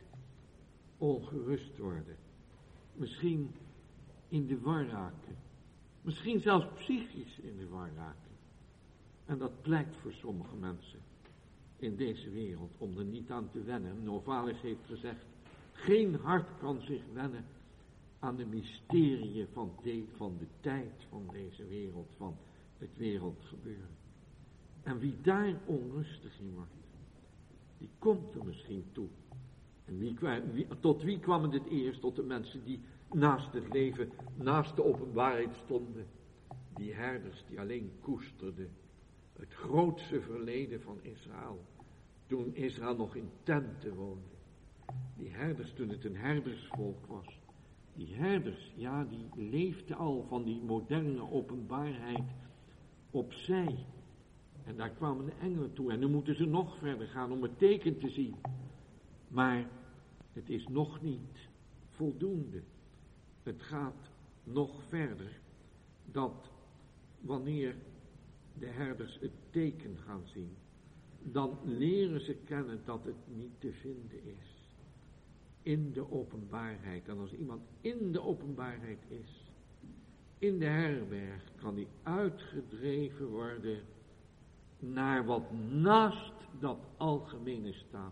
ongerust worden, misschien in de war raken, misschien zelfs psychisch in de war raken. En dat blijkt voor sommige mensen in deze wereld om er niet aan te wennen. Novalis heeft gezegd, geen hart kan zich wennen aan de mysterieën van de, van de tijd van deze wereld, van het wereldgebeuren. En wie daar onrustig in wordt, die komt er misschien toe. En wie, wie, tot wie kwam het het eerst? Tot de mensen die naast het leven, naast de openbaarheid stonden. Die herders die alleen koesterden het grootste verleden van Israël. Toen Israël nog in tenten woonde. Die herders, toen het een herdersvolk was. Die herders, ja, die leefden al van die moderne openbaarheid opzij. En daar kwamen de engelen toe. En nu moeten ze nog verder gaan om het teken te zien. Maar het is nog niet voldoende. Het gaat nog verder. Dat wanneer de herders het teken gaan zien, dan leren ze kennen dat het niet te vinden is. In de openbaarheid. En als iemand in de openbaarheid is, in de herberg, kan die uitgedreven worden naar wat naast dat algemene staat.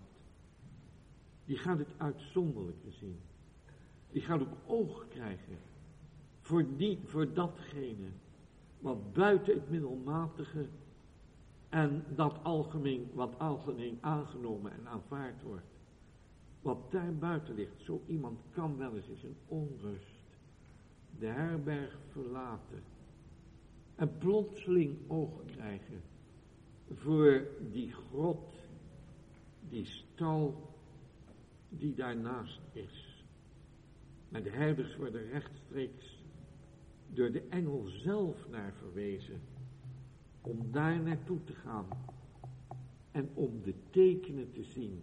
Die gaat het uitzonderlijke zien. Die gaat ook oog krijgen voor, die, voor datgene wat buiten het middelmatige en dat algemeen, wat algemeen aangenomen en aanvaard wordt. Wat daar buiten ligt, zo iemand kan wel eens in zijn onrust de herberg verlaten en plotseling oog krijgen voor die grot, die stal die daarnaast is. Maar de herders worden rechtstreeks door de engel zelf naar verwezen om daar naartoe te gaan en om de tekenen te zien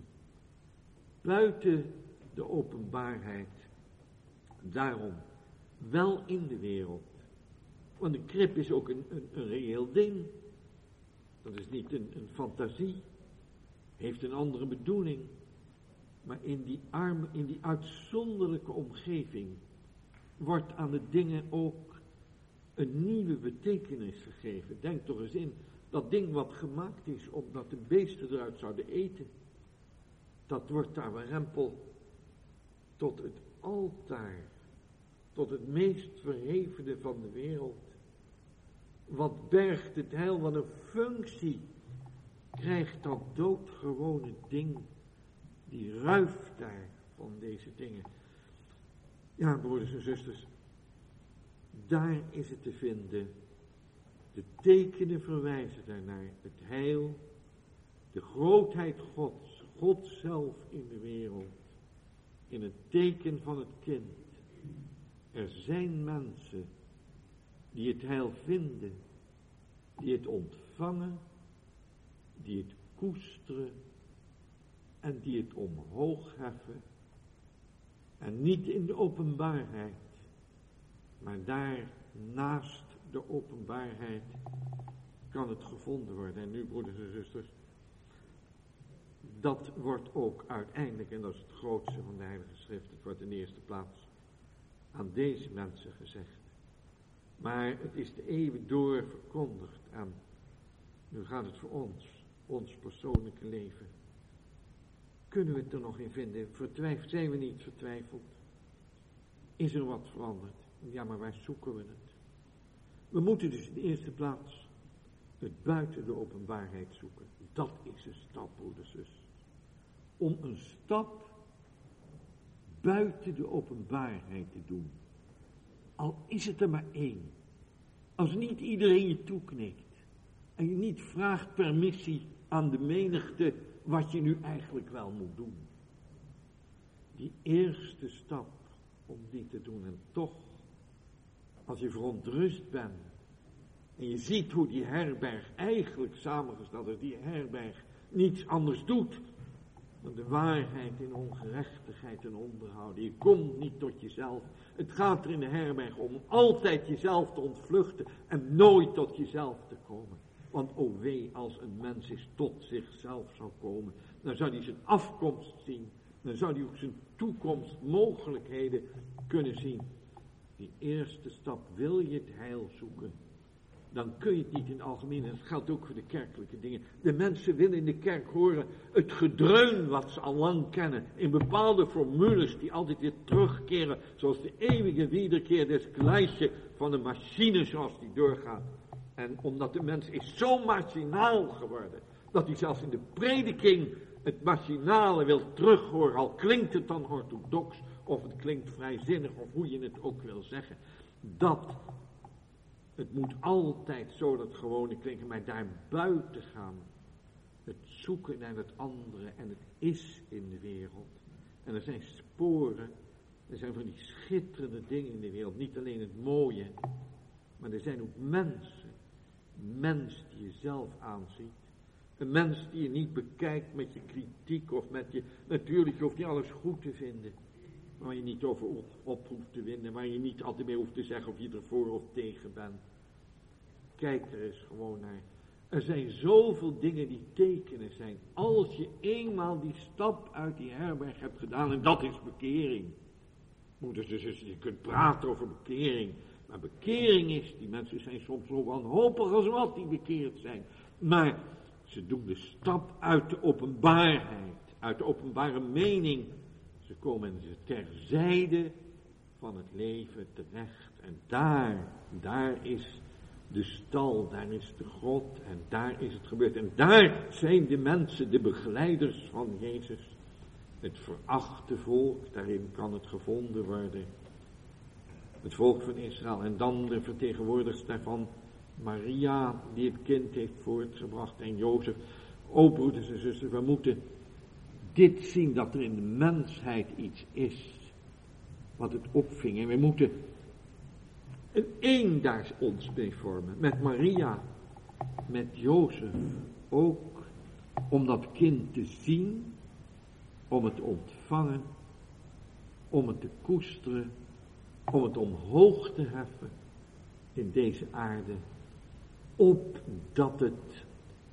buiten de openbaarheid, daarom wel in de wereld. Want de krib is ook een, een, een reëel ding. Dat is niet een, een fantasie, heeft een andere bedoeling. Maar in die arme, in die uitzonderlijke omgeving wordt aan de dingen ook een nieuwe betekenis gegeven. Denk toch eens in, dat ding wat gemaakt is omdat de beesten eruit zouden eten, dat wordt daar warempel tot het altaar, tot het meest verhevene van de wereld. Wat bergt het heil, wat een functie krijgt dat doodgewone ding, die ruift daar van deze dingen. Ja, broeders en zusters, daar is het te vinden. De tekenen verwijzen daarnaar, het heil, de grootheid Gods, God zelf in de wereld, in het teken van het kind. Er zijn mensen die het heil vinden, die het ontvangen, die het koesteren en die het omhoog heffen. En niet in de openbaarheid, maar daar naast de openbaarheid kan het gevonden worden. En nu, broeders en zusters, dat wordt ook uiteindelijk, en dat is het grootste van de Heilige Schrift, het wordt in de eerste plaats aan deze mensen gezegd. Maar het is de eeuwen door verkondigd en nu gaat het voor ons, ons persoonlijke leven. Kunnen we het er nog in vinden? Vertwijfeld, zijn we niet vertwijfeld? Is er wat veranderd? Ja, maar waar zoeken we het? We moeten dus in de eerste plaats het buiten de openbaarheid zoeken. Dat is een stap, broeders en zusters. Om een stap buiten de openbaarheid te doen. Al is het er maar één. Als niet iedereen je toeknikt. En je niet vraagt permissie aan de menigte wat je nu eigenlijk wel moet doen. Die eerste stap om die te doen. En toch, als je verontrust bent en je ziet hoe die herberg eigenlijk samengesteld is, die herberg niets anders doet dan de waarheid in ongerechtigheid en onderhouden. Je komt niet tot jezelf. Het gaat er in de herberg om altijd jezelf te ontvluchten en nooit tot jezelf te komen. Want o wee, als een mens is tot zichzelf zou komen, dan zou hij zijn afkomst zien. Dan zou hij ook zijn toekomstmogelijkheden kunnen zien. Die eerste stap, wil je het heil zoeken, dan kun je het niet in het algemeen. En dat geldt ook voor de kerkelijke dingen. De mensen willen in de kerk horen het gedreun wat ze al lang kennen. In bepaalde formules die altijd weer terugkeren. Zoals de eeuwige wederkeer des gleisje van een machine zoals die doorgaat. En omdat de mens is zo machinaal geworden, dat hij zelfs in de prediking het machinale wil terughoren. Al klinkt het dan orthodox, of het klinkt vrijzinnig, of hoe je het ook wil zeggen. Dat, het moet altijd zo dat gewone klinken, maar daar buiten gaan. Het zoeken naar het andere en het is in de wereld. En er zijn sporen, er zijn van die schitterende dingen in de wereld. Niet alleen het mooie, maar er zijn ook mensen. Een mens die je zelf aanziet. Een mens die je niet bekijkt met je kritiek of met je... Natuurlijk, je hoeft niet alles goed te vinden. Waar je niet over op hoeft te winnen. Waar je niet altijd meer hoeft te zeggen of je ervoor of tegen bent. Kijk er eens gewoon naar. Er zijn zoveel dingen die tekenen zijn. Als je eenmaal die stap uit die herberg hebt gedaan. En dat is bekering. Moeders en zusters, je kunt praten over bekering. Maar bekering is, die mensen zijn soms zo wanhopig als wat die bekeerd zijn. Maar ze doen de stap uit de openbaarheid. Uit de openbare mening. Ze komen terzijde van het leven terecht. En daar, daar is de stal, daar is de grot en daar is het gebeurd. En daar zijn de mensen, de begeleiders van Jezus. Het verachte volk, daarin kan het gevonden worden. Het volk van Israël en dan de vertegenwoordigers daarvan. Maria, die het kind heeft voortgebracht en Jozef. O broeders en zusters, we moeten dit zien, dat er in de mensheid iets is wat het opving. En we moeten een één daar ons mee vormen. Met Maria, met Jozef ook. Om dat kind te zien, om het te ontvangen, om het te koesteren, om het omhoog te heffen in deze aarde. Opdat het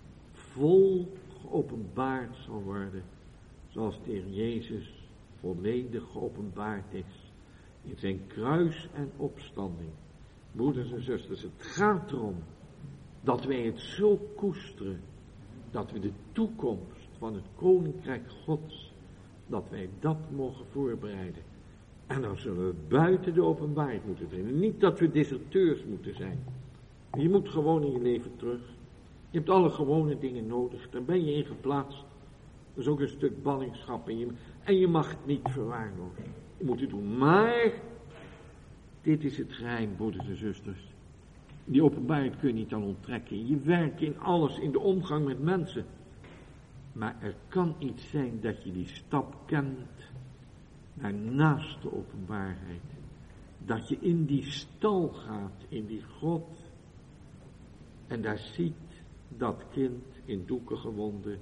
vol geopenbaard zal worden. Zoals de Heer Jezus volledig geopenbaard is. In zijn kruis en opstanding. Broeders en zusters, het gaat erom dat wij het zo koesteren. Dat we de toekomst van het Koninkrijk Gods, dat wij dat mogen voorbereiden. En dan zullen we buiten de openbaarheid moeten zijn. Niet dat we deserteurs moeten zijn. Je moet gewoon in je leven terug. Je hebt alle gewone dingen nodig. Daar ben je in geplaatst. Dat is ook een stuk ballingschap. En je, en je mag het niet verwaarlozen. Je moet het doen. Maar, dit is het geheim, broeders en zusters. Die openbaarheid kun je niet aan onttrekken. Je werkt in alles, in de omgang met mensen. Maar er kan iets zijn dat je die stap kent naar naast de openbaarheid. Dat je in die stal gaat, in die grot. En daar ziet dat kind in doeken gewonden.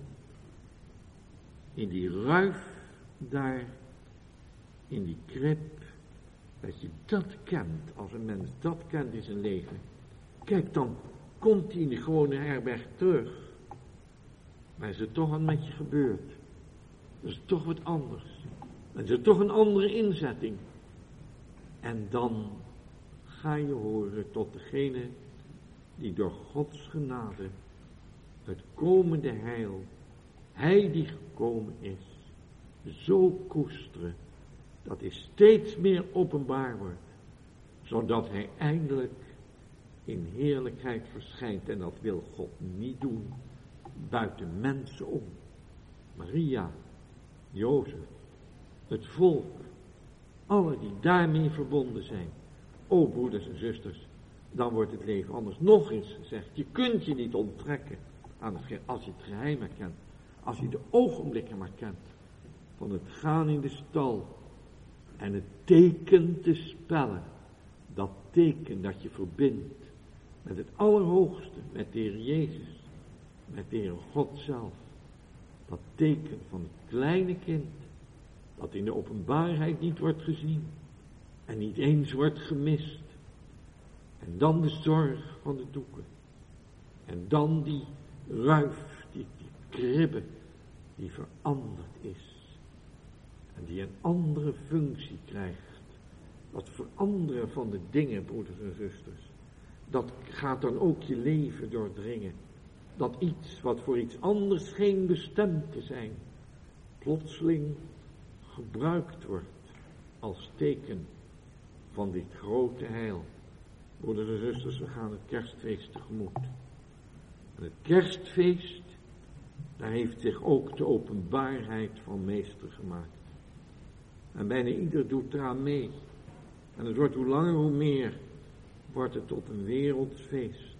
In die ruif daar, in die krib. Dat je dat kent, als een mens dat kent in zijn leven. Kijk, dan komt hij in die gewone herberg terug. Maar is er toch wat met je gebeurd? Dat is toch wat anders. Dan is er toch een andere inzetting. En dan ga je horen tot degene die door Gods genade het komende heil, hij die gekomen is, zo koesteren, dat hij steeds meer openbaar wordt, zodat hij eindelijk in heerlijkheid verschijnt. En dat wil God niet doen buiten mensen om. Maria, Jozef, het volk, alle die daarmee verbonden zijn. O broeders en zusters, dan wordt het leven anders. Nog eens gezegd, je kunt je niet onttrekken aan het, als je het geheim herkent. Als je de ogenblikken maar kent van het gaan in de stal en het teken te spellen. Dat teken dat je verbindt met het Allerhoogste, met de Heer Jezus, met de Heer God zelf. Dat teken van het kleine kind, dat in de openbaarheid niet wordt gezien en niet eens wordt gemist. En dan de zorg van de doeken. En dan die ruif, die, die kribbe, die veranderd is. En die een andere functie krijgt. Dat veranderen van de dingen, broeders en zusters. Dat gaat dan ook je leven doordringen. Dat iets wat voor iets anders geen bestemd te zijn, plotseling gebruikt wordt als teken van dit grote heil. Broeders en zusters, we gaan het kerstfeest tegemoet. En het kerstfeest, daar heeft zich ook de openbaarheid van meester gemaakt. En bijna ieder doet eraan mee. En het wordt hoe langer hoe meer, wordt het tot een wereldsfeest.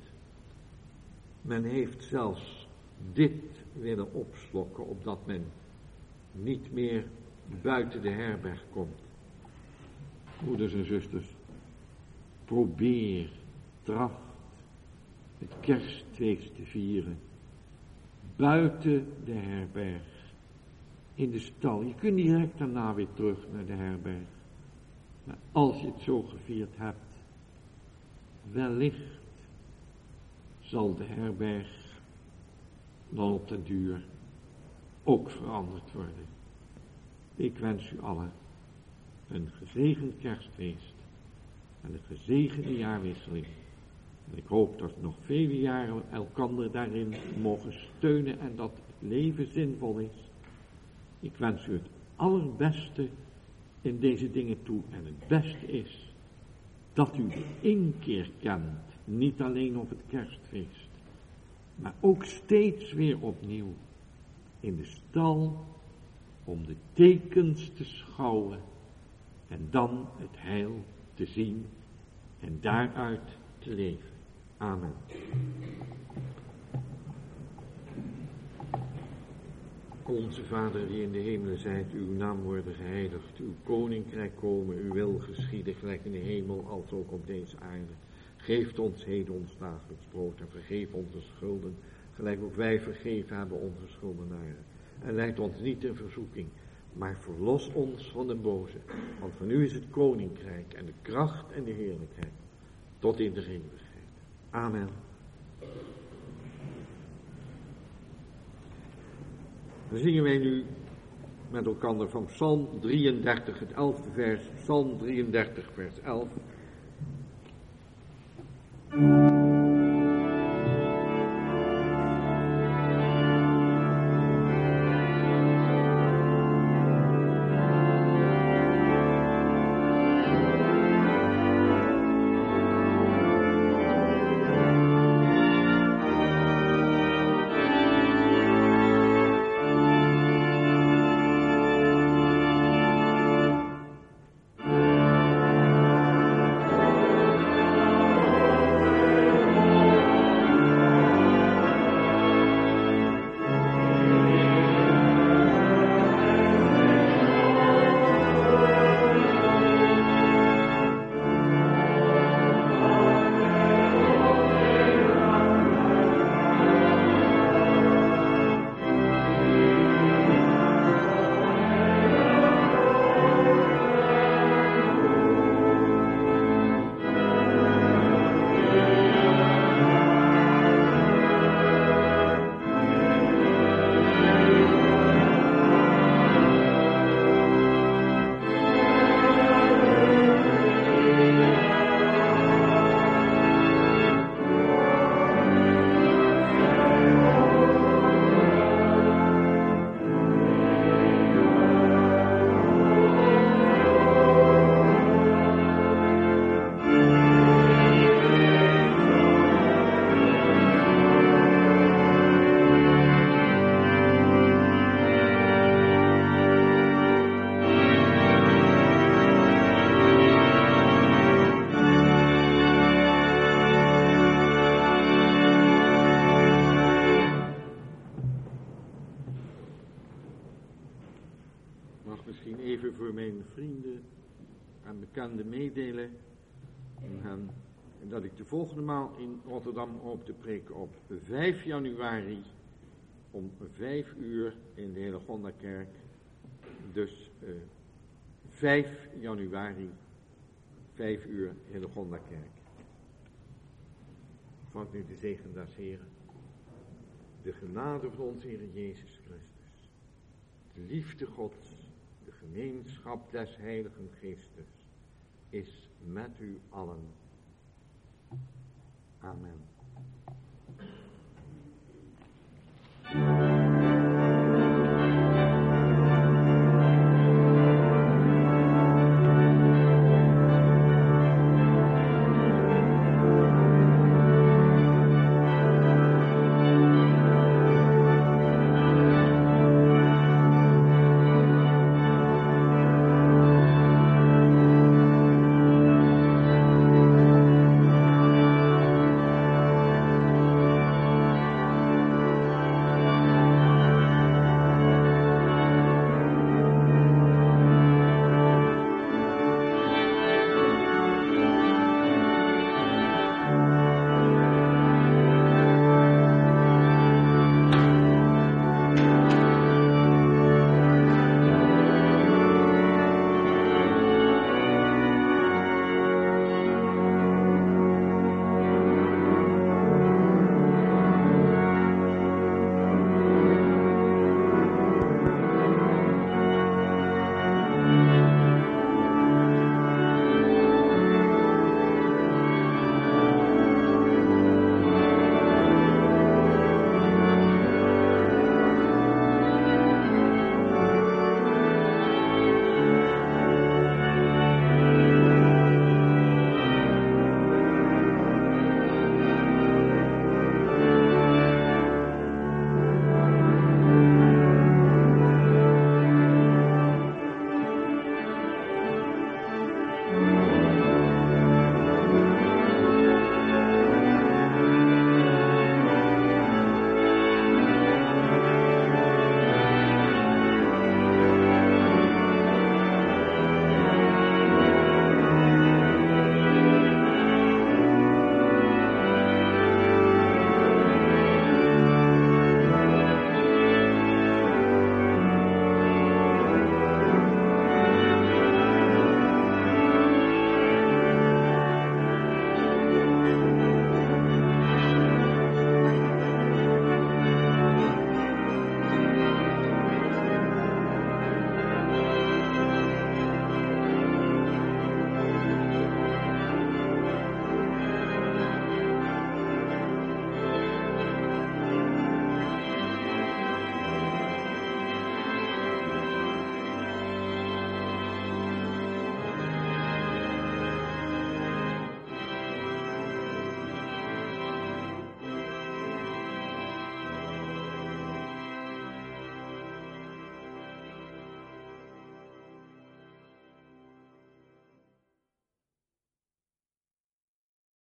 Men heeft zelfs dit willen opslokken, opdat men niet meer buiten de herberg komt. Moeders en zusters, probeer, tracht het kerstfeest te vieren. Buiten de herberg, in de stal. Je kunt direct daarna weer terug naar de herberg. Maar als je het zo gevierd hebt, wellicht zal de herberg dan op den duur ook veranderd worden. Ik wens u allen een gezegend kerstfeest en een gezegende jaarwisseling. En ik hoop dat nog vele jaren elkander daarin mogen steunen en dat het leven zinvol is. Ik wens u het allerbeste in deze dingen toe. En het beste is dat u de inkeer kent, niet alleen op het kerstfeest, maar ook steeds weer opnieuw in de stal om de tekens te schouwen en dan het heil te zien en daaruit te leven. Amen. Onze Vader die in de hemelen zijt, uw naam worden geheiligd, uw koninkrijk komen, uw wil geschieden, gelijk in de hemel als ook op deze aarde. Geef ons heden ons dagelijks brood en vergeef onze schulden, gelijk ook wij vergeven hebben onze schuldenaren. En leid ons niet in verzoeking, maar verlos ons van de boze. Want van u is het koninkrijk en de kracht en de heerlijkheid tot in de eeuwigheid. Amen. Dan zingen wij nu met elkaar van Psalm drieëndertig, het elfde vers, Psalm drieëndertig, vers elf. Meedelen en dat ik de volgende maal in Rotterdam hoop te preken op vijf januari om vijf uur in de Hillegondakerk. Dus uh, vijf januari, vijf uur Hillegondakerk. Vangt nu de zegen des Heren, de genade van onze Heer Jezus Christus, de liefde Gods, de gemeenschap des Heiligen Geestes is met u allen. Amen.